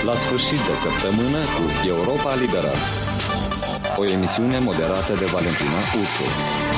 la sfârșit de săptămână cu Europa Liberă. O emisiune moderată de Valentina Ursu.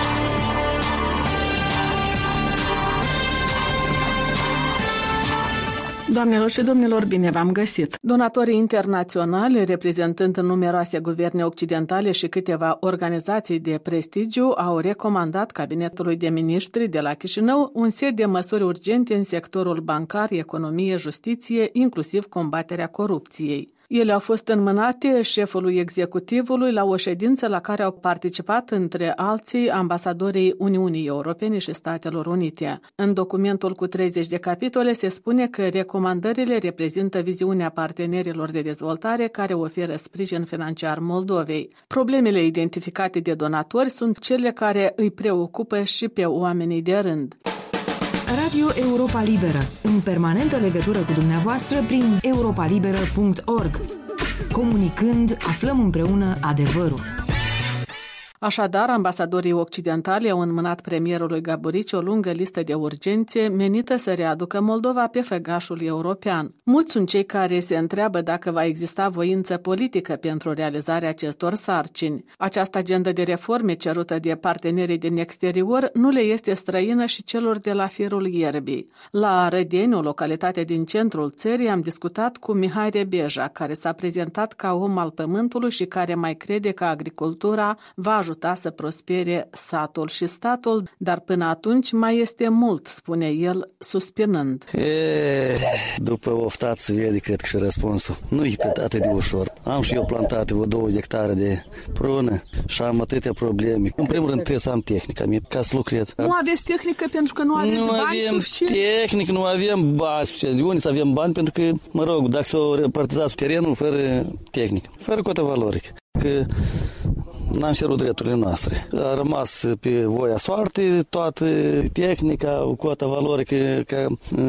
Doamnelor și domnilor, bine v-am găsit! Donatorii internaționali, reprezentând numeroase guverne occidentale și câteva organizații de prestigiu, au recomandat Cabinetului de Miniștri de la Chișinău un set de măsuri urgente în sectorul bancar, economie, justiție, inclusiv combaterea corupției. Ele au fost înmânate șefului executivului la o ședință la care au participat, între alții, ambasadorii Uniunii Europene și Statelor Unite. În documentul cu 30 de capitole se spune că recomandările reprezintă viziunea partenerilor de dezvoltare care oferă sprijin financiar Moldovei. Problemele identificate de donatori sunt cele care îi preocupă și pe oamenii de rând. Radio Europa Liberă, în permanentă legătură cu dumneavoastră prin europalibera.org. Comunicând, aflăm împreună adevărul. Așadar, ambasadorii occidentali au înmânat premierului Gaburici o lungă listă de urgențe menită să readucă Moldova pe făgașul european. Mulți sunt cei care se întreabă dacă va exista voință politică pentru realizarea acestor sarcini. Această agendă de reforme cerută de partenerii din exterior nu le este străină și celor de la firul ierbii. La Rădeni, o localitate din centrul țării, am discutat cu Mihai Rebeja, care s-a prezentat ca om al pământului și care mai crede că agricultura va ajuta să prospere satul și statul, dar până atunci mai este mult, spune el, suspinând. După oftat se vede, cred că și răspunsul. Nu e atât de ușor. Am și eu plantat 2 hectare de prună și am atâtea probleme. În primul rând trebuie să am tehnica mea ca să lucrez. Nu aveți tehnică pentru că nu aveți bani suficient? Tehnică, nu avem bani suficient. De unde să avem bani? Pentru că, mă rog, dacă s-o repartizați terenul fără tehnică, fără cotă valorică. Că n-am cerut drepturile noastre. A rămas pe voia soartei toată tehnica, cota valorică, că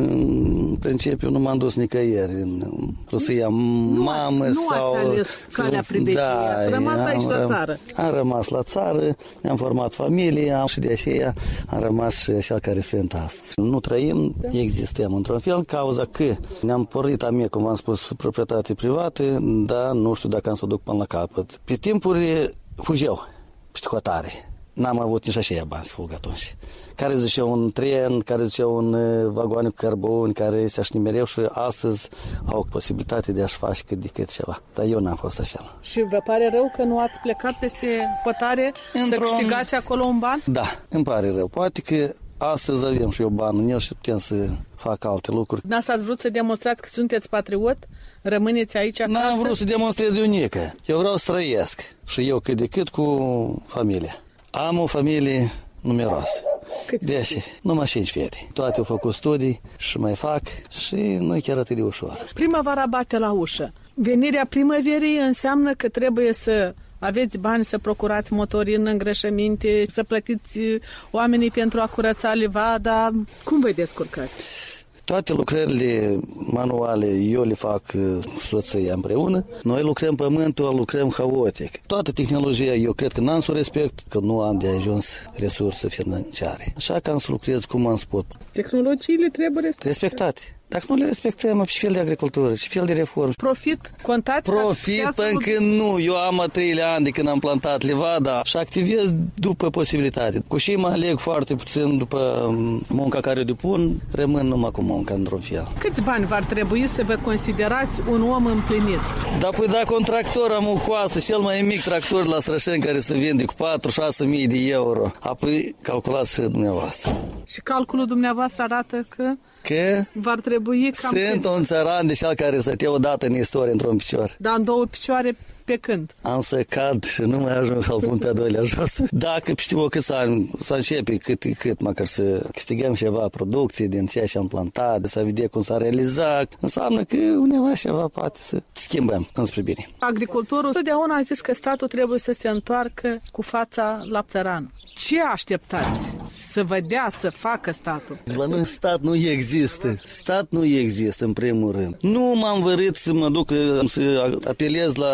în principiu nu m-am dus nicăieri. Vreau să iau mamă nu sau... Nu ați ales calea priveciei, ați rămas aici la țară. Am rămas la țară, ne-am format familie și de aceea am rămas și așa care sunt astăzi. Nu trăim, existăm într-un fel, cauza că ne-am pornit a mie, cum v-am spus, proprietate privată, dar nu știu dacă am să o duc până la capăt. Pe timpuri fugeau peste hotare. N-am avut nici așa bani să fug atunci. Care zicea un tren, care zicea un vagoane cu cărbuni, care se așnimereau și astăzi au posibilitate de a-și face cât de cât ceva. Dar eu n-am fost așa. Și vă pare rău că nu ați plecat peste hotare să câștigați acolo un ban? Da, îmi pare rău. Poate că astăzi avem și eu bani în el și putem să fac alte lucruri. N-ați vrut să demonstrați că sunteți patriot? Rămâneți aici acasă? N-am vrut să demonstrez unică. Eu vreau să trăiesc. Și eu cât de cât cu familia. Am o familie numeroasă. Deci, numai 5 fete. Toate au făcut studii și mai fac și nu e chiar atât de ușor. Primăvara bate la ușă. Venirea primăverii înseamnă că trebuie să aveți bani să procurați motorină, îngrășăminte, să plătiți oamenii pentru a curăța livada. Cum vă descurcați? Toate lucrările manuale eu le fac soția împreună. Noi lucrăm pământul, lucrăm haotic. Toată tehnologia eu cred că n-am să o respect, că nu am de ajuns resurse financiare. Așa că am să lucrez cum am spus. Tehnologiile trebuie respectate. Dacă nu le respectăm, și fel de agricultură, și fel de reformă. Profit? Contați? Profit până când nu. Eu am a 3 ani de când am plantat livada și activez după posibilitate. Cu și mă aleg foarte puțin după munca care o depun, rămân numai cu munca într-un fel. Câți bani v-ar trebui să vă considerați un om împlinit? Da, păi dacă un tractor am o coastă, cel mai mic tractor la Strășeni care se vinde cu 4-6 mii de euro, apoi calculați și dumneavoastră. Și calculul dumneavoastră arată că v-ar trebui cam... Sunt un țăran de cel care stătea odată în istorie într-un picior. Dar în 2 picioare pe când? Am să cad și nu mai ajung să-l pun pe a 2-lea jos. Dacă știu câți ani să începe cât măcar să câștigăm ceva producție din ceea ce am plantat, să vedem cum s-a realizat, înseamnă că undeva ceva poate să schimbăm înspre bine. Agricultorul totdeauna a zis că statul trebuie să se întoarcă cu fața la țăran. Ce așteptați? Să vă dea, să facă statul? La noi stat nu există. Stat nu există, în primul rând. Nu m-am vărit să mă duc să apelez la subvenție.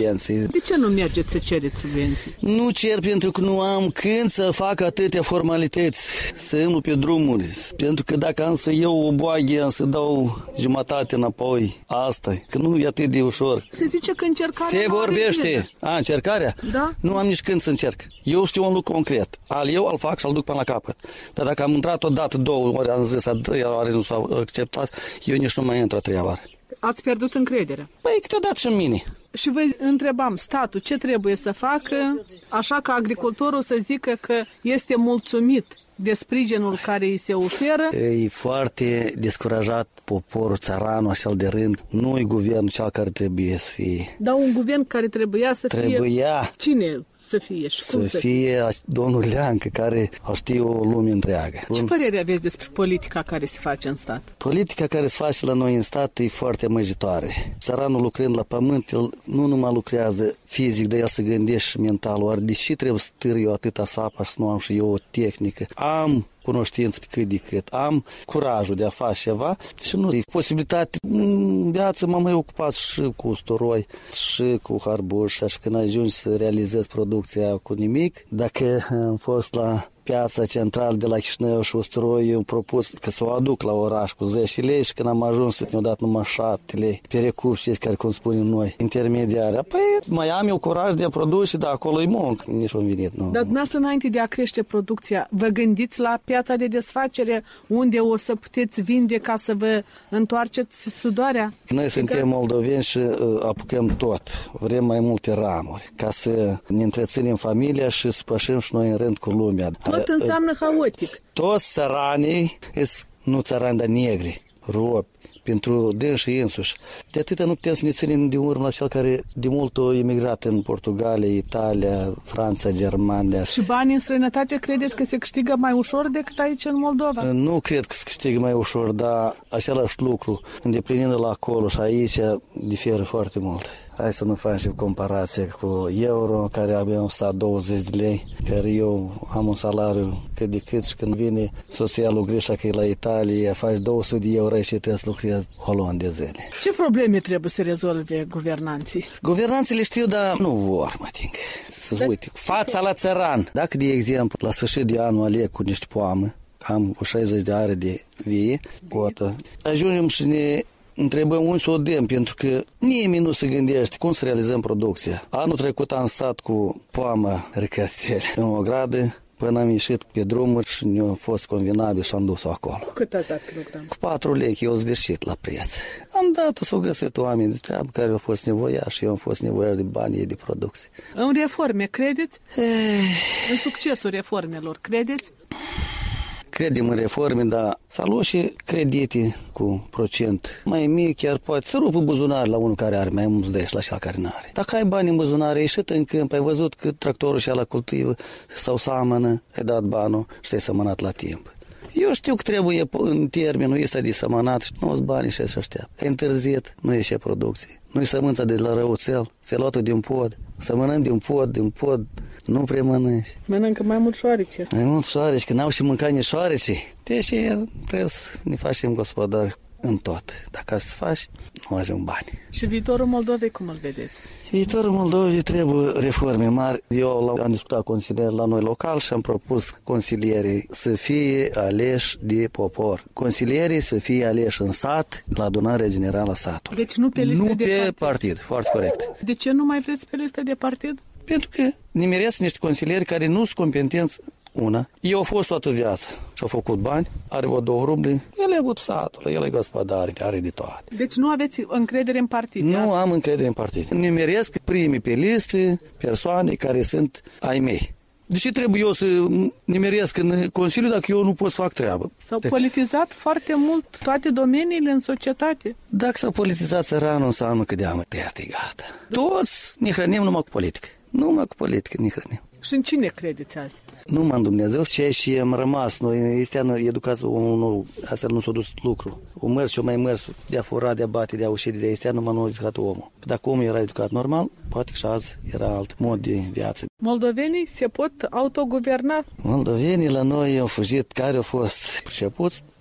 subvenții. De ce nu mergeți să cereți subvenții? Nu cer pentru că nu am când să fac atâtea formalități, să îmblu pe drumuri. Pentru că dacă am să iau o boaghe, am să dau jumătate înapoi. Asta că nu e atât de ușor. Se zice că încercarea se vorbește. Încercarea? Da. Nu am nici când să încerc. Eu știu un lucru concret. Îl fac și îl duc până la capăt. Dar dacă am intrat o dată, 2 ori, am zis, a 3 ori nu s-au acceptat, eu nici nu mai intru a 3-a oară. Ați pierdut încrederea. Păi câteodată și în mine. Și vă întrebam, statul ce trebuie să facă așa că agricultorul să zică că este mulțumit de sprijinul care îi se oferă? E foarte descurajat poporul, țăranul, așa de rând. Nu e guvernul cel care trebuie să fie. Dar un guvern care trebuia să fie... Cine să fie și cum să fie? Domnul Leancă, care știe o lume întreagă. Ce părere aveți despre politica care se face în stat? Politica care se face la noi în stat e foarte măjitoare. Țăranul lucrând la pământ, el nu numai lucrează fizic, dar el se gândește și mental. Oare de ce trebuie să târ eu atâta sapa și nu am și eu o tehnică? Am cunoștință cât de cât, am curajul de a face ceva și nu e posibilitate. În viață m-am mai ocupat și cu usturoi și cu harbuș, și când ajungi să realizezi producția cu nimic, dacă am fost la piața centrală de la Chișinău și usturoi, eu am propus că să o aduc la oraș cu 10 lei și când am ajuns mi-au dat numai 7 lei. Perecup, știți care, cum spunem noi, intermediare. Păi mai am eu curaj de a produce, dar acolo e muncă, nici un venit. Nu. Dar dumneavoastră, înainte de a crește producția, vă gândiți la piața de desfacere unde o să puteți vinde ca să vă întoarceți sudoarea? Noi suntem moldoveni și apucăm tot. Vrem mai multe ramuri ca să ne întreținem familia și să pășim și noi în rând cu lumea. Tot înseamnă haotic. Toți țăranii, nu țărani, dar negri, robi, pentru dânsi însuși. De atâta nu putem să ne ținem de urmă la cel care de mult a emigrat în Portugalia, Italia, Franța, Germania. Și banii în străinătate credeți că se câștigă mai ușor decât aici în Moldova? Nu cred că se câștigă mai ușor, dar același lucru, îndeplinind la acolo și aici, diferă foarte mult. Hai să nu facem comparație cu euro, care abia am stat 20 de lei, care eu am un salariu cât de cât și când vine socialul Grișa că e la Italia, faci 200 de euro și trebuie să lucrezi o lună de zile. Ce probleme trebuie să rezolve guvernanții? Guvernanții le știu, dar nu vor, mă ting. Să uite, fața la țăran. Dacă, de exemplu, la sfârșit de anul aleg cu niște poamă, am cu 60 de are de vie, cotă, ajungem și ne întrebăm unde să o dăm, pentru că nimeni nu se gândește cum să realizăm producția. Anul trecut am stat cu poama recasteri în o gradă, până am ieșit pe drumuri și ne-a fost convenabil și am dus-o acolo. Cât ați dat kilogram? Cu 4 lei, eu zgârșit la preț. Am dat-o să o găsit oameni de treabă care au fost nevoiași și eu am fost nevoiași de banii de producție. În reforme, credeți? În succesul reformelor, credeți? Credem în reforme, dar să luăm și credite cu procent mai mic, chiar poate să rupă buzunar la unul care are mai mulți de la cel care n-are. Dacă ai bani în buzunar, ai ieșit în câmp, ai văzut că tractorul și ala cultivă sau seamănă, ai dat banul și te-ai sămănat la timp. Eu știu că trebuie în termenul ăsta de sămănat și nu-ți banii și să așteaptă. Ai întârziet, nu ieșe producție. Nu-i sămânța de la răuțel, se luată din pod. Sămânăm din pod, nu prea mănânci. Mănâncă mai mult șoarece. Mai mult șoareci, că n-au și mâncat nici șoarece. Deci trebuie să ne facem gospodari în tot. Dacă să faci, nu ajung bani. Și viitorul Moldovei cum îl vedeți? Viitorul Moldovei trebuie reforme mari. Eu am discutat consilieri la noi local și am propus consilierii să fie aleși de popor. Consilierii să fie aleși în sat, la adunarea generală a satului. Deci nu pe listă de partid. Foarte corect. De ce nu mai vreți pe listă de partid? Pentru că nimeresc niște consilieri care nu sunt competenți. Una. Eu am fost toată viața și au făcut bani, are vreo 2 ruble, el e avut satul, el e gospodar, are de toate. Deci nu aveți încredere în partid? Nu am încredere în partid. Nimeresc primii pe listă persoane care sunt ai mei. De ce trebuie eu să nimeresc în Consiliu dacă eu nu pot să fac treabă? S-au politizat foarte mult toate domeniile în societate. Dacă s-au politizat țăranul, înseamnă că de-am tăiat, e gata. Toți ne hrănim numai cu politică. Numai cu politică ne hrănim. Și în cine credeți azi? Numai în Dumnezeu și am rămas. Noi este educați omul nou, astfel nu s-a dus lucru. O mers și o mai mers de a fura, de a bate, de a uși, de este numai nu a educat omul. Dacă omul era educat normal, poate și azi era alt mod de viață. Moldovenii se pot autoguverna? Moldovenii la noi au fugit, care au fost pricepuți,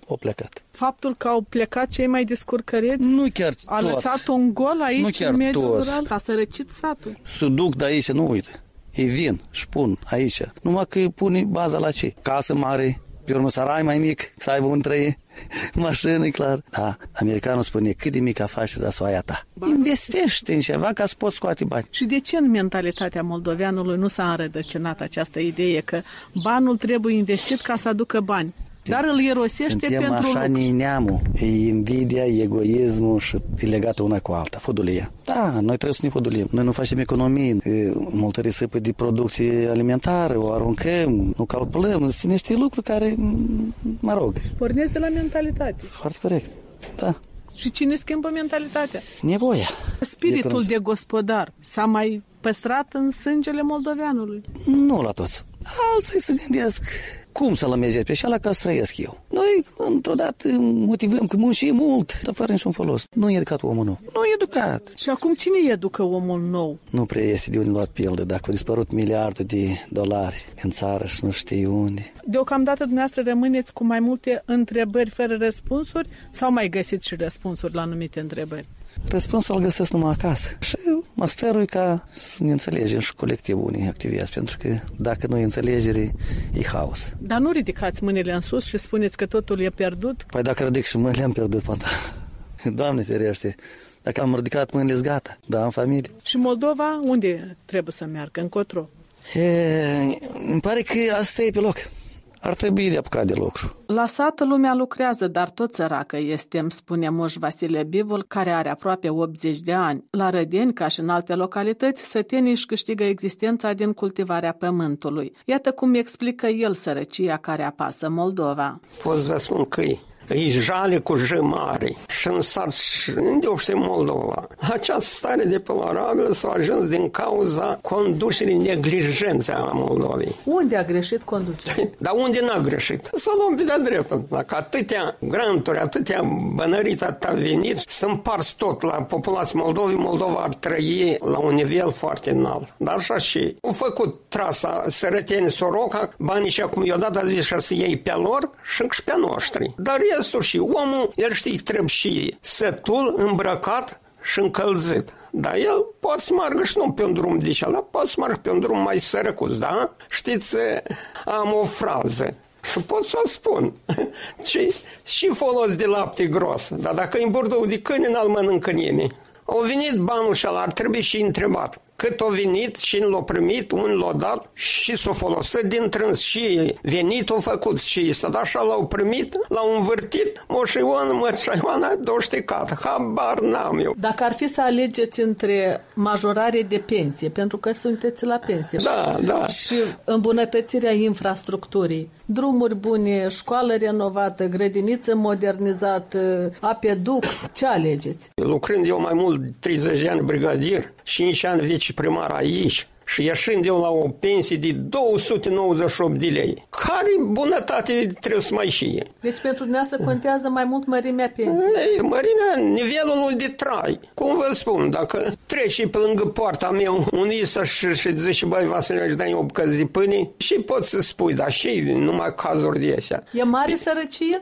au plecat. Faptul că au plecat cei mai descurcăreți Nu chiar a toți. lăsat un gol aici în mediul toți. rural? A sărăcit satul. Se duc de aici, nu uită. Ei vin și pun aici. Numai că pune baza la ce? Casă mare, pe urmă sarai mai mic, să aibă un trăie, mașină, e clar. Da, americanul spune, cât de mic afacere, dar să o ai a ta. Investește în ceva ca să poți scoate bani. Și de ce în mentalitatea moldoveanului nu s-a înrădăcinat această idee că banul trebuie investit ca să aducă bani? Dar îl irosește Suntem pentru așa lux. neamul. E invidia, egoismul și e legată una cu alta. Fodulia. Da, noi trebuie să ne foduliem. Noi nu facem economii. Multă risipă de producție alimentară, o aruncăm, nu calculăm. Sunt niște lucruri care, mă rog. Pornesc de la mentalitate. Foarte corect. Da. Și cine schimbă mentalitatea? Nevoia. Spiritul de gospodar s-a mai păstrat în sângele moldoveanului. Nu la toți. Alții se gândesc cum să lămeze pe așa ca să trăiesc eu. Noi, într-o dată, motivăm că muncim mult, dar fără niciun folos. Nu e educat omul nou. Nu e educat. Și acum cine educă omul nou? Nu prea este de unde luat pildă. Dacă au dispărut miliarde de dolari în țară și nu știu unde. Deocamdată dumneavoastră rămâneți cu mai multe întrebări fără răspunsuri sau mai găsiți și răspunsuri la anumite întrebări? Răspunsul îl găsesc numai acasă. Și mă stărui ca să ne înțelegem și colectivul unii activează, pentru că dacă nu e înțelegere, e haos. Dar nu ridicați mâinile în sus și spuneți că totul e pierdut? Păi dacă ridic și mâinile, am pierdut până. Doamne ferește, dacă am ridicat mâinile, gata, da, am familie. Și Moldova, unde trebuie să meargă? Încotro? Îmi pare că asta e pe loc. Ar trebui de apucat de lucru. La sat lumea lucrează, dar tot săracă este, îmi spune Moș Vasile Bivol, care are aproape 80 de ani. La Rădeni, ca și în alte localități, sătenii își câștigă existența din cultivarea pământului. Iată cum explică el sărăcia care apasă Moldova. Pot să vă spun că e jale cu J mare și în sat și îndeopște Moldova. Această stare deplorabilă s-a ajuns din cauza conducerii neglijențe a Moldovei. Unde a greșit conducerea? Dar unde n-a greșit? Să luăm pe de-a dreptul. Dacă atâtea granturi, atâtea bănărit, atâta venit, să împarți tot la populația Moldovei, Moldova ar trăi la un nivel foarte înalt. Dar așa și au făcut trasa Sărăteni-Soroca, banii și acum i-au dat, a zis să iei pe lor și pe noștri. Dar restul și omul, el știe, trebuie și sătul, îmbrăcat și încălzit. Dar el poate să meargă și nu pe un drum de cealaltă, poate să meargă pe un drum mai sărăcuț, da? Știți, am o frază și pot să o spun. Și folos de lapte gros, dar dacă e în burdou de câine, n-al mănâncă nimeni. Au venit banul și ar trebui și întrebat cât au venit și l-au primit, unde l-au dat și s-au folosit din trâns și venit au făcut și ăsta, dar așa l-au primit, l-au învârtit, Moș Ioana, doștecat, habar n-am eu. Dacă ar fi să alegeți între majorare de pensie, pentru că sunteți la pensie, da. și îmbunătățirea infrastructurii, drumuri bune, școală renovată, grădiniță modernizată, apeduc, ce alegeți? Lucrând eu mai mult de 30 de ani brigadier, 5 ani viceprimar aici și ieșind eu la o pensie de 298 de lei. Care bunătate trebuie să mai știe? Deci pentru dumneavoastră contează mai mult mărimea pensiei? Mărimea, nivelul de trai. Cum vă spun, dacă treci pe lângă poarta mea un isă și zice, băi, Vasile, își dai o bucăți de pâine și poți să spui, dar și numai cazuri de astea. E mare sărăcie?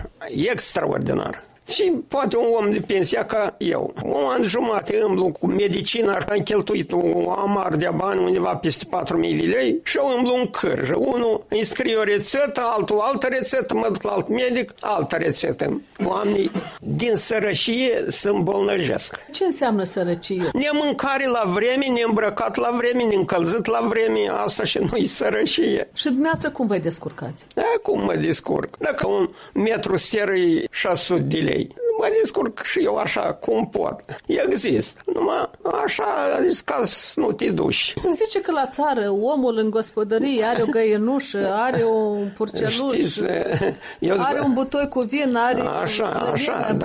Extraordinar. Și poate un om de pensia ca eu. Un an jumate îmblu cu medicina, am cheltuit o amar de bani undeva peste 4.000 de lei și eu îmblu în cârjă. Unul îmi scrie o rețetă, altul altă rețetă, mă duc la alt medic, altă rețetă. Oamenii din sărăcie se îmbolnăjesc. Ce înseamnă sărăcie? Nemâncare la vreme, neîmbrăcat la vreme, neîncălzit la vreme, asta și nu-i sărăcie. Și dumneavoastră cum vă descurcați? Cum mă descurc? Dacă un metru steră e 600 de lei, mă descurc și eu așa cum pot. Există. Numai așa, ca să nu te duci. Zice că la țară omul în gospodărie are o găinușă, are un purceluș, are un butoi cu vin, are așa,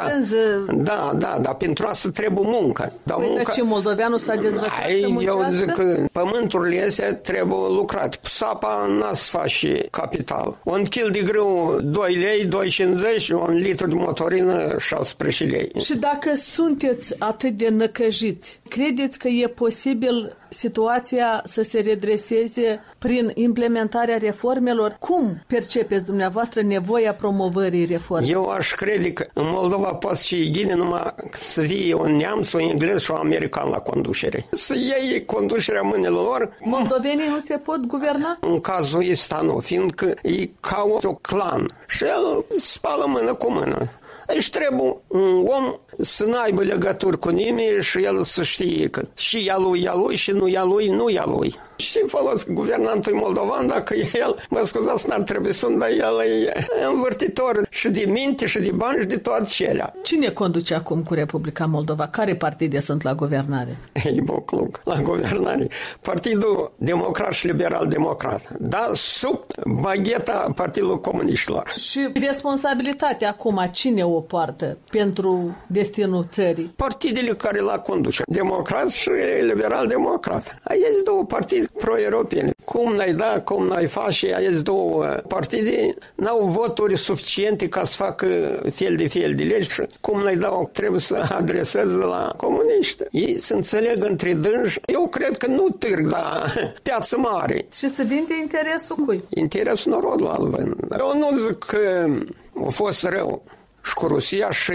da, dar pentru asta trebuie muncă. Păi ce moldoveanul s-a dezvățat să muncească? Eu zic că pământurile astea trebuie lucrat. Sapa n-a să face capital. Un kil de grâu 2 lei, 2,50, un litru de motorină 16 lei. Și dacă sunteți atât de năcăjiți, credeți că e posibil situația să se redreseze prin implementarea reformelor? Cum percepeți dumneavoastră nevoia promovării reformei? Eu aș crede că în Moldova poate și gine numai să fie un neamț, un englez și un american la conducere. Să iei conducerea mâinilor lor. Moldovenii nu se pot guverna? În cazul ăsta nu, fiindcă e ca un clan și el spală mână cu mână. Deci trebuie un om să n-aibă legături cu nimeni și el să știe că și ea lui și nu ea lui. Și folos guvernantul moldovan dacă el, mă scuzați, n-ar trebui să dar el e învârtitor și de minte și de bani și de toate celea. Cine conduce acum cu Republica Moldova? Care partide sunt la guvernare? Ei, Bocluc, la guvernare. Partidul Democrat și Liberal-Democrat. Da, sub bagheta Partidului Comuniștilor. Și responsabilitatea acum, cine o poartă pentru destinul țării? Partidele care la conduce. Democrat și Liberal-Democrat. Aici două partide pro-europene. Cum n-ai da, cum n-ai face, aici două partide n-au voturi suficiente ca să facă fel de legi și cum n-ai da, trebuie să adreseze la comuniști. Ei se înțeleg între dânși. Eu cred că nu târg, dar piață mare. Și se vinde interesul cui? Interesul norodului alvân. Eu nu zic că a fost rău și cu Rusia și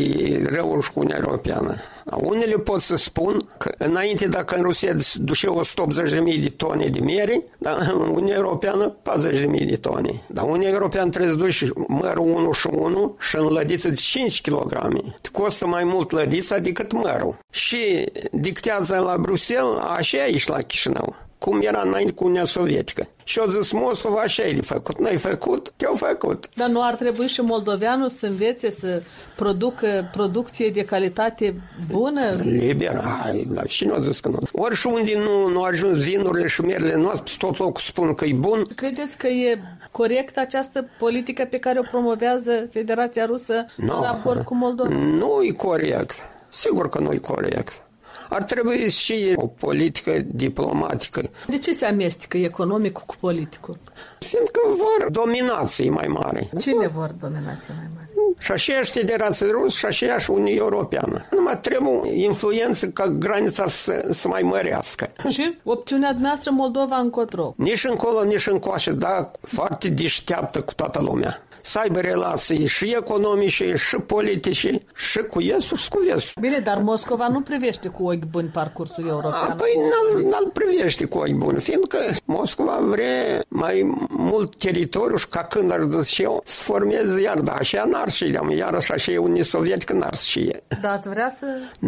răul și cu Uniunea Europeană. Unele pot să spun că înainte, dacă în Rusia ducea 180.000 de tone de miere, dar în Uniunea Europeană 40.000 de tone. Dar Uniunea Europeană trebuie să duci mărul 1 și 1 și în lădiță de 5 kg. Te costă mai mult lădița decât mărul. Și dictează la Bruxelles, așa aici la Chișinău. Cum era înainte cu Uniunea Sovietică. Și eu zis Moscova, așa e de făcut. N-ai făcut, te-au făcut. Dar nu ar trebui și moldoveanul să învețe să producă producție de calitate bună? Liber, dar și nu a zis că nu. Ori și unde nu ajuns vinurile și merele noastre, tot locul spun că e bun. Credeți că e corect această politică pe care o promovează Federația Rusă în raport cu Moldova? Nu e corect. Sigur că nu e corect. Ar trebui și o politică diplomatică. De ce se amestecă economicul cu politicul? Fiindcă vor dominații mai mare. Cine vor dominații mai mare? Și aceeași Federație Rusă și aceeași Uniune Europeană. Numai trebuie influență ca granița să mai mărească. Și opțiunea dumneavoastră Moldova încotro? Nici încolo, nici încoace, dar foarte deșteaptă cu toată lumea. Să aibă relații și economice, și politice, și cu estul, și cu vestul. Bine, dar Moscova nu privește cu ochi buni parcursul european. Păi n-l privește cu ochi buni, fiindcă Moscova vrea mai mult teritoriu și ca când ar zice eu, să formeze iar, dar așa n-ar și iarăși așa e Uniunea Sovietică, n-ar și e. Dar ați vrea să...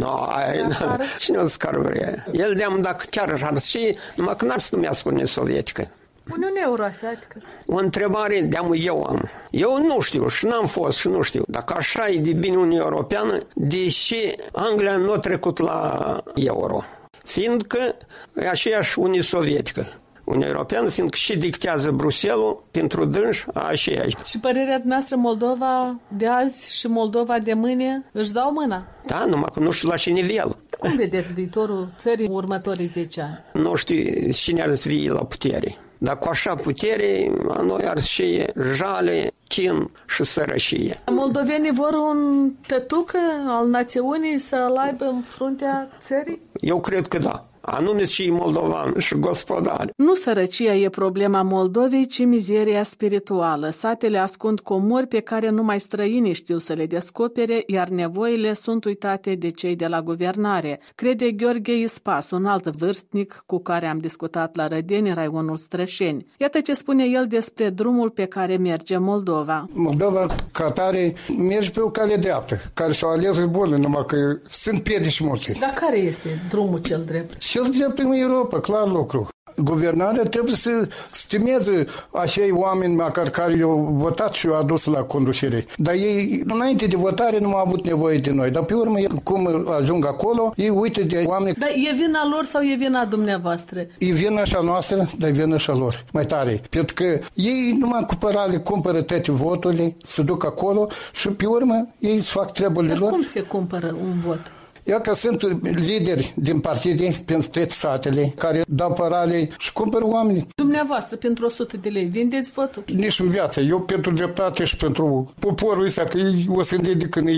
Cine o zic ar vrea? El de-am dacă chiar ar și, numai că n-ar să numească Uniunea Sovietică. Uniunea Euroasiatică. O întrebare de-am eu am. Eu nu știu și n-am fost și nu știu. Dacă așa e de bine Uniunea Europeană, deși Anglia nu a trecut la euro? Fiindcă e aceeași Uniune Sovietică. Uniunea Europeană, fiindcă și dictează Bruxelles pentru dânși aceeași. Și părerea dumneavoastră, Moldova de azi și Moldova de mâine își dau mâna? Da, numai că nu știu la ce nivel. Cum vedeți viitorul țării următorii 10 ani? Nu știu cine ar să fie la putere. Dar cu așa putere, a noi ar și jale, chin și sărășie. Moldovenii vor un tătucă al națiunii să-l aibă în fruntea țării? Eu cred că da. Anume și moldovan și gospodari. Nu sărăcia e problema Moldovei, ci mizeria spirituală. Satele ascund comori pe care numai străinii știu să le descopere, iar nevoile sunt uitate de cei de la guvernare, crede Gheorghe Ispas, un alt vârstnic cu care am discutat la Rădeni, raionul Strășeni. Iată ce spune el despre drumul pe care merge Moldova. Moldova, ca tare, merge pe o cale dreaptă, care s-o ales bună, numai că sunt piedici multe. Dar care este drumul cel drept? Cel drept în Europa, clar lucru. Guvernarea trebuie să stimeze acei oameni măcar care i-au votat și i-au adus la conducere. Dar ei, înainte de votare, nu au avut nevoie de noi. Dar pe urmă, cum ajung acolo, ei uită de oameni. Dar e vina lor sau e vina dumneavoastră? E vina și a noastră, dar e vina și a lor. Mai tare. Pentru că ei numai cu părale cumpără toate voturile, se duc acolo și pe urmă ei îți fac treburile lor. Dar cum se cumpără un vot? Eu că sunt lideri din partide pentru toate satele care dau părale și cumpără oameni. Dumneavoastră, pentru 100 de lei, vindeți votul? Nici în viață. Eu pentru dreptate și pentru poporul ăsta, că ei o să dedică în el.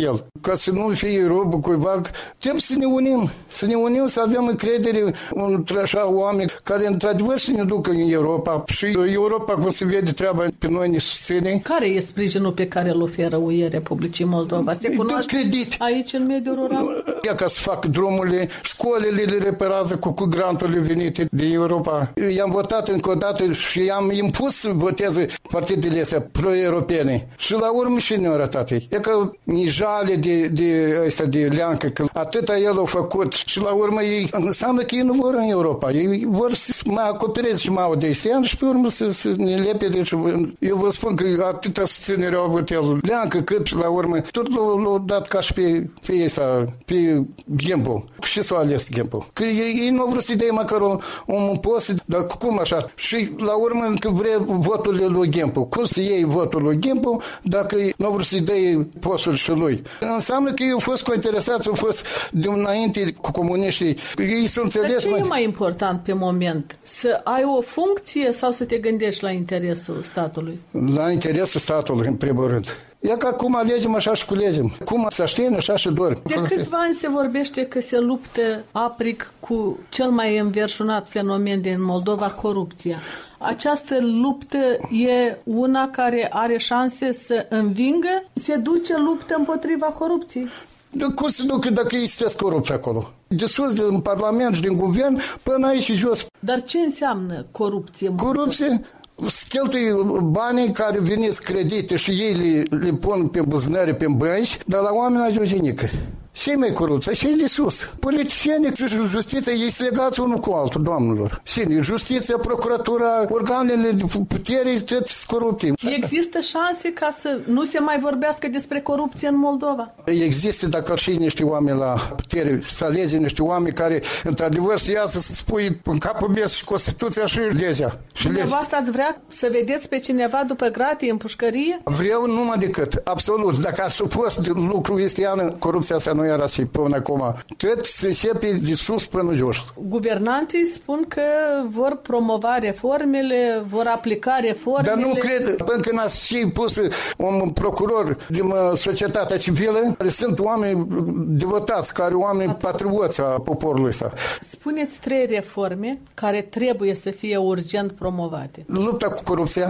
ca să nu fie robul cuiva, trebuie să ne unim, să avem încredere între așa oameni care într-adevăr să ne ducă în Europa și Europa, cum se vede treaba, pe noi ne susține. Care e sprijinul pe care îl oferă UE Republicii Moldova? Se cunoaște credit aici în mediul rural? Ia ca să fac drumurile, școlile le reparează cu granturile venite din Europa. I-am votat încă o dată și i-am impus să voteze partidele astea pro-europene. Și la urmă și ne-au arătat. E că mijale de leancă, că atâta el a făcut și la urmă ei înseamnă că ei nu vor în Europa. Ei vor să mai acopereze și mai de este și pe urmă să ne lepede. Eu vă spun că atâta susținere au avut el leancă, cât la urmă tot l-au dat ca și pe pe Ghempu. Și s-a ales Ghempu. Că ei nu au vrut să-i dea măcar un post, dar cum așa? Și la urmă încă vrea votul lui Ghempu. Cum să iei votul lui Ghempu dacă nu au vrut să-i dea postul și lui? Înseamnă că ei au fost cointeresați, au fost de înainte cu comuniștii. Ei s-au înțeles. Dar ce e mai important pe moment? Să ai o funcție sau să te gândești la interesul statului? La interesul statului, în primul rând. E că acum alegem, așa și culegem. Cum să știm, așa și dorm. De câțiva ani se vorbește că se luptă aprig cu cel mai înverșunat fenomen din Moldova, corupția. Această luptă e una care are șanse să învingă? Se duce luptă împotriva corupției? De cum să ducă dacă ei sunteți corupți acolo? De sus, din Parlament și din Guvern, până aici și jos. Dar ce înseamnă corupție? Corupție? Cheltuie banii care veniți credite și ei le pun pe buzunare, pe bănci, dar la oameni ajunge nică. Și mai corupție, și de sus. Politicienii și justiția, ei se legați unul cu altul, doamnelor. Și justiția, procuratura, organele de putere, sunt corupte. Există șanse ca să nu se mai vorbească despre corupție în Moldova? Există, dacă ar fi niște oameni la putere, să alege niște oameni care, într-adevăr, să iasă să spui în capul mes și Constituția și legea. Dumneavoastră ați vrea să vedeți pe cineva după gratii în pușcărie? Vreau numai decât, absolut. Dacă ar supus de lucru este corupția asta nu era și până acum. Tot se începe de sus până jos. Guvernanții spun că vor promova reformele, vor aplica reformele. Dar nu cred, până când ați și pus un procuror din societatea civilă, care sunt oameni devotați, care oameni patrioți a poporului ăsta. Spuneți 3 reforme care trebuie să fie urgent promovate. Lupta cu corupția.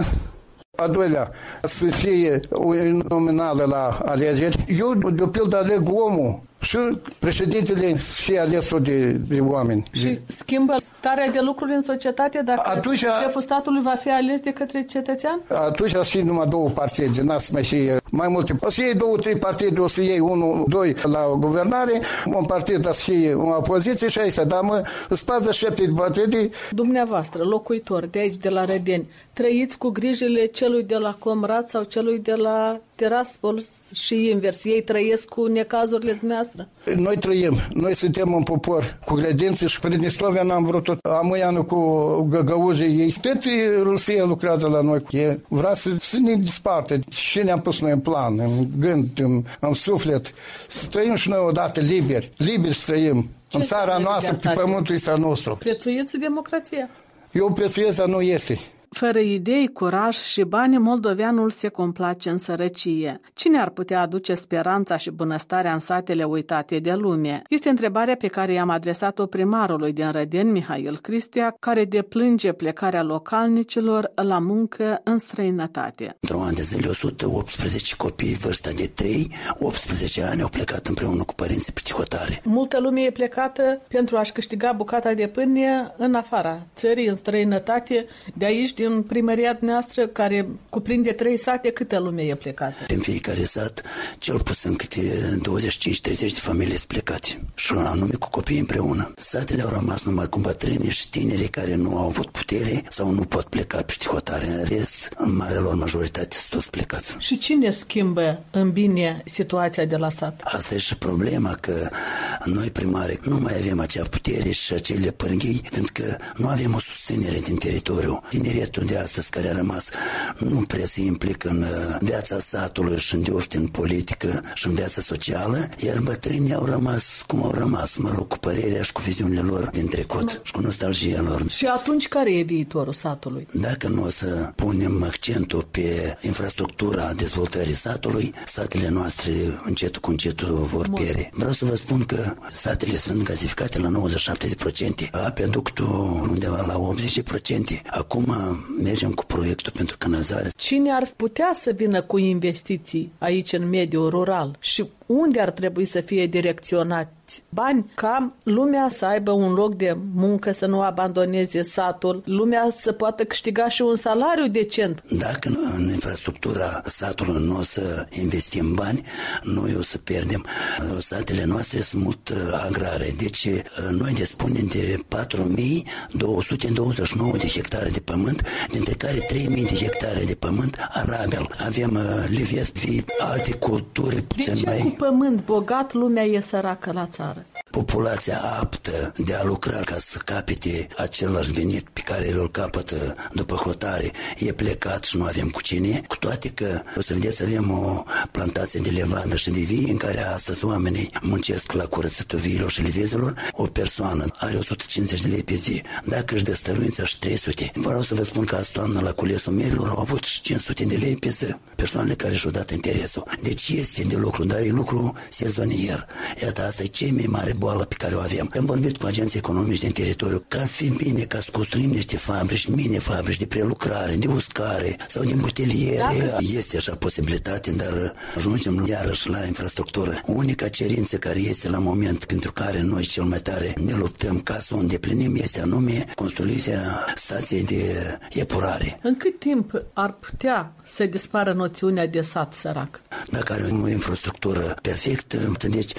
A doilea, să fie o nominală la alegeri. Eu, de pildă, aleg omul și președintele să fie alesul de oameni. Și schimbă starea de lucruri în societate dacă șeful statului va fi ales de către cetățean? Atunci o să fie numai 2 partide, n-a să mai și mai multe. O să iei 2-3 partide, o să iei 1-2 la guvernare, un partid o să fie în opoziție și așa, dar îți pază 7 de partide. Dumneavoastră, locuitori de aici, de la Rădeni, trăiți cu grijile celui de la Comrat sau celui de la Tiraspol și invers. Ei trăiesc cu necazurile dumneavoastră? Noi trăim. Noi suntem un popor cu credințe și Pridnestovia n-am vrut Amăianu cu găgăuzii ei. Tot Rusia lucrează la noi. Ei vrea să ne disparte. Și ne-am pus noi în plan, în gând, în suflet. Să trăim și noi odată liberi. Liberi să trăim. În țara noastră, pe pământul ăsta nostru. Prețuiți democrația? Eu prețuiesc, dar nu este. Fără idei, curaj și bani, moldoveanul se complace în sărăcie. Cine ar putea aduce speranța și bunăstarea în satele uitate de lume? Este întrebarea pe care i-am adresat-o primarului din Rădeni, Mihail Cristea, care deplânge plecarea localnicilor la muncă în străinătate. Într-un an de zile, 118 copii, vârsta de 3-18 ani, au plecat împreună cu părinții pe hotare. Multă lume e plecată pentru a-și câștiga bucata de pâine în afara țării, în străinătate, de aici, din primăria noastră, care cuprinde 3 sate, câtă lume e plecată? În fiecare sat, cel puțin câte 25-30 de familii sunt plecate. Și anume cu copiii împreună. Satele au rămas numai cu bătrâni și tineri care nu au avut putere sau nu pot pleca pe hotare. În rest, în marea lor majoritate sunt toți plecați. Și cine schimbă în bine situația de la sat? Asta e și problema, că noi primari nu mai avem acea putere și acele pârghii, pentru că nu avem o susținere din teritoriu. Tinerii tineretul de astăzi care a rămas nu prea se implică în viața satului și îndeoște în politică și în viața socială, iar bătrânii au rămas cum au rămas, cu părerea și cu viziunile lor din trecut și cu nostalgia lor. Și atunci care e viitorul satului? Dacă nu o să punem accentul pe infrastructura dezvoltării satului, satele noastre încetul cu încetul vor pieri. Vreau să vă spun că satele sunt gazificate la 97%, apeductul undeva la 80%. Acum mergem cu proiectul pentru canalizare. Cine ar putea să vină cu investiții aici în mediul rural și unde ar trebui să fie direcționați bani ca lumea să aibă un loc de muncă, să nu abandoneze satul, lumea să poată câștiga și un salariu decent? Dacă în infrastructura satului nu o să investim bani, noi o să pierdem. Satele noastre sunt mult agrare, deci noi dispunem de 4229 de hectare de pământ, dintre care 3000 de hectare de pământ arabil. Avem livezi, alte culturi puțin mai... mai... cu pământ bogat lumea e săracă la țară? Populația aptă de a lucra ca să capete același venit pe care îl capătă după hotare e plecat și nu avem cu cine, cu toate că, o să vedeți, avem o plantație de levandă și de vii în care astăzi oamenii muncesc la curățătul viilor și livezilor. O persoană are 150 de lei pe zi. Dacă își dă stăruința și 300, vreau să vă spun că azi toamnă la culesul merilor au avut și 500 de lei pe zi. Persoanele care și-au dat interesul. Deci este de lucru, dar e lucru sezonier. Iată, asta e cea mai mare boală pe care o avem. Am vorbit cu agenții economici din teritoriu că ar fi bine ca să construim niște fabrici, mini-fabrici de prelucrare, de uscare sau de buteliere. Este așa posibilitate, dar ajungem iarăși la infrastructură. Unica cerință care este la moment pentru care noi cel mai tare ne luptăm ca să o îndeplinim este anume construirea stației de epurare. În cât timp ar putea să dispară noțiunea de sat sărac? Dacă are o infrastructură perfectă, deci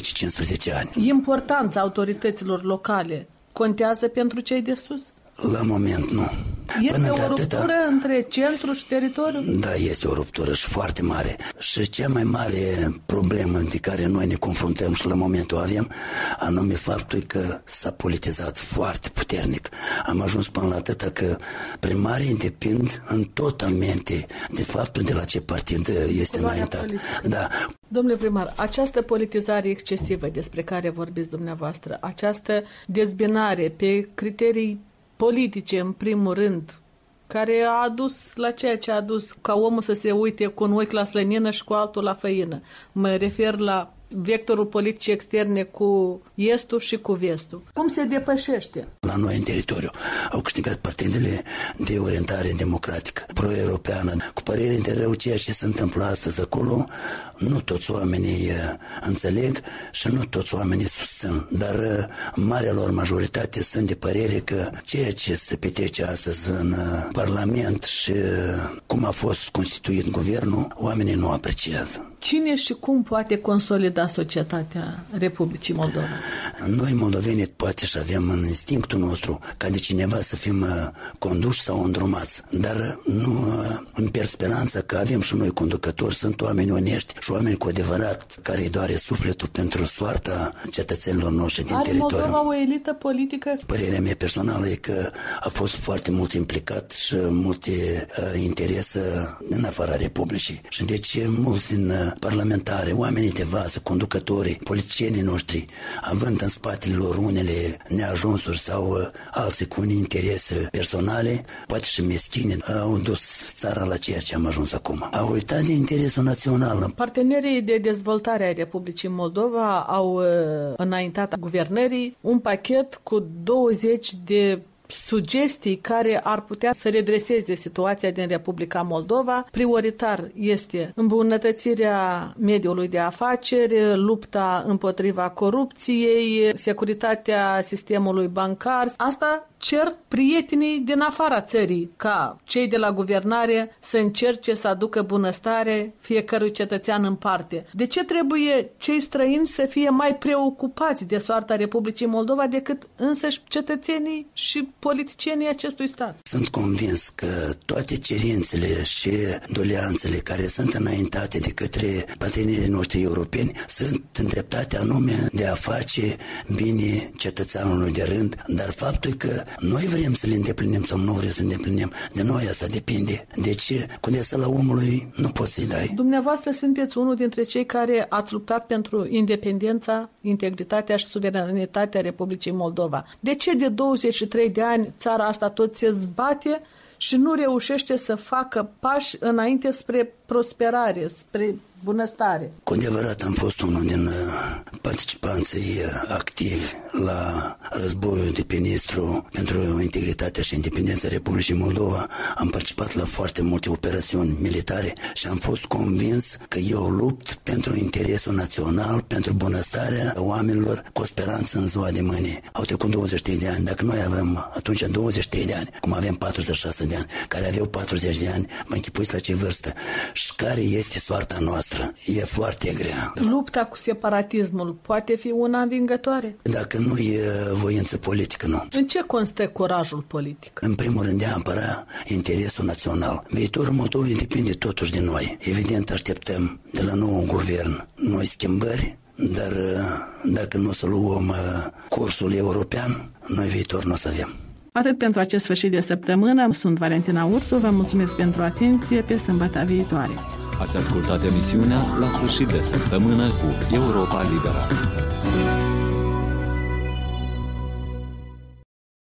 10-15 ani. Importanța autorităților locale contează pentru cei de sus? La moment nu. Este o ruptură între centru și teritoriu? Da, este o ruptură și foarte mare. Și cea mai mare problemă de care noi ne confruntăm și la momentul avem, anume faptul că s-a politizat foarte puternic. Am ajuns până la atâta că primarii depind în totalmente de faptul de la ce partid este înaintat. Da. Domnule primar, această politizare excesivă despre care vorbiți dumneavoastră, această dezbinare pe criterii politice, în primul rând, care a adus la ceea ce a adus, ca omul să se uite cu un ochi la slănină și cu altul la făină. Mă refer la vectorul politic externe cu estul și cu vestul. Cum se depășește? La noi în teritoriu au câștigat partidele de orientare democratică, pro-europeană. Cu părere de rău, ceea ce se întâmplă astăzi acolo, nu toți oamenii înțeleg și nu toți oamenii susțin, dar marea lor majoritate sunt de părere că ceea ce se petrece astăzi în Parlament și cum a fost constituit guvernul, oamenii nu apreciază. Cine și cum poate consolida societatea Republicii Moldova? Noi, moldovenii, poate și avem în instinctul nostru ca de cineva să fim conduși sau îndrumați, dar nu îmi pierd speranța că avem și noi conducători, sunt oameni onești și oameni cu adevărat care îi doare sufletul pentru soarta cetățenilor noștri din teritoriu. Are Moldova o elită politică? Părerea mea personală e că a fost foarte mult implicat și multe interese în afara Republicii. Și deci mulți din parlamentare, oamenii de vază, conducătorii, politicienii noștri, având în spatele lor unele neajunsuri sau alții cu interese personale, poate și meschine, au dus țara la ceea ce am ajuns acum. Au uitat de interesul național. Partenerii de dezvoltare a Republicii Moldova au înaintat guvernării un pachet cu 20 de sugestii care ar putea să redreseze situația din Republica Moldova. Prioritar este îmbunătățirea mediului de afaceri, lupta împotriva corupției, securitatea sistemului bancar. Asta cer prietenii din afara țării, ca cei de la guvernare să încerce să aducă bunăstare fiecărui cetățean în parte. De ce trebuie cei străini să fie mai preocupați de soarta Republicii Moldova decât însăși cetățenii și politicienii acestui stat? Sunt convins că toate cerințele și doleanțele care sunt înaintate de către partenerii noștri europeni sunt îndreptate anume de a face bine cetățeanului de rând, dar faptul că Noi vrem să le îndeplinim sau nu vrem să îndeplinim. De noi asta depinde. Deci, cu desala omului nu poți să-i dai. Dumneavoastră sunteți unul dintre cei care ați luptat pentru independența, integritatea și suveranitatea Republicii Moldova. De ce de 23 de ani țara asta tot se zbate și nu reușește să facă pași înainte spre prosperare, spre bunăstare? Cu adevărat am fost unul din participanții activi la războiul de pe Nistru pentru integritatea și independența Republicii Moldova. Am participat la foarte multe operațiuni militare și am fost convins că eu lupt pentru interesul național, pentru bunăstarea oamenilor cu o speranță în ziua de mâine. Au trecut 23 de ani. Dacă noi avem atunci 23 de ani, cum avem 46 de ani, care aveau 40 de ani, mă închipuiți la ce vârstă și care este soarta noastră. E foarte grea. Lupta cu separatismul poate fi una învingătoare? Dacă nu e voință politică, nu. În ce constă curajul politic? În primul rând de a apăra interesul național. Viitorul Moldovei depinde totuși de noi. Evident, așteptăm de la nou guvern noi schimbări, dar dacă nu o să luăm cursul european, noi viitor nu o să avem. Atât pentru acest sfârșit de săptămână. Sunt Valentina Ursu, vă mulțumesc pentru atenție, pe sâmbătă viitoare. Ați ascultat emisiunea La sfârșit de săptămână cu Europa Liberă.